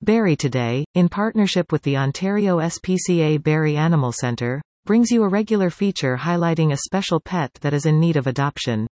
Barry Today, in partnership with the Ontario SPCA Barry Animal Centre, brings you a regular feature highlighting a special pet that is in need of adoption.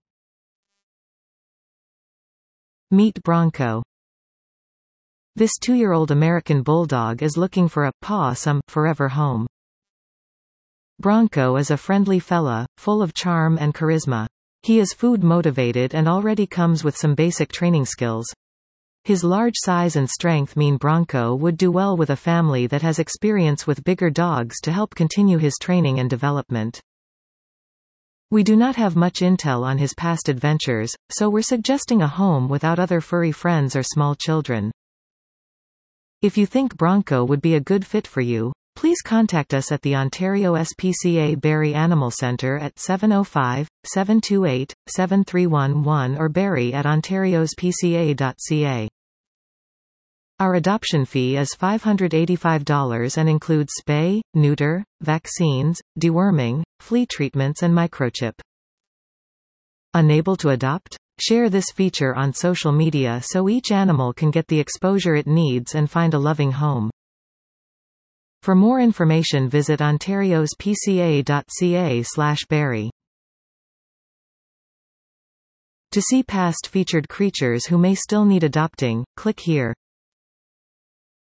Meet Bronco. This 2-year-old American Bulldog is looking for a forever home. Bronco is a friendly fella, full of charm and charisma. He is food motivated and already comes with some basic training skills. His large size and strength mean Bronco would do well with a family that has experience with bigger dogs to help continue his training and development. We do not have much intel on his past adventures, so we're suggesting a home without other furry friends or small children. If you think Bronco would be a good fit for you, please contact us at the Ontario SPCA Barry Animal Centre at 705-728-7311 or barry@ontariospca.ca. Our adoption fee is $585 and includes spay, neuter, vaccines, deworming, flea treatments and microchip. Unable to adopt? Share this feature on social media so each animal can get the exposure it needs and find a loving home. For more information visit ontariospca.ca/Barry. To see past featured creatures who may still need adopting, click here.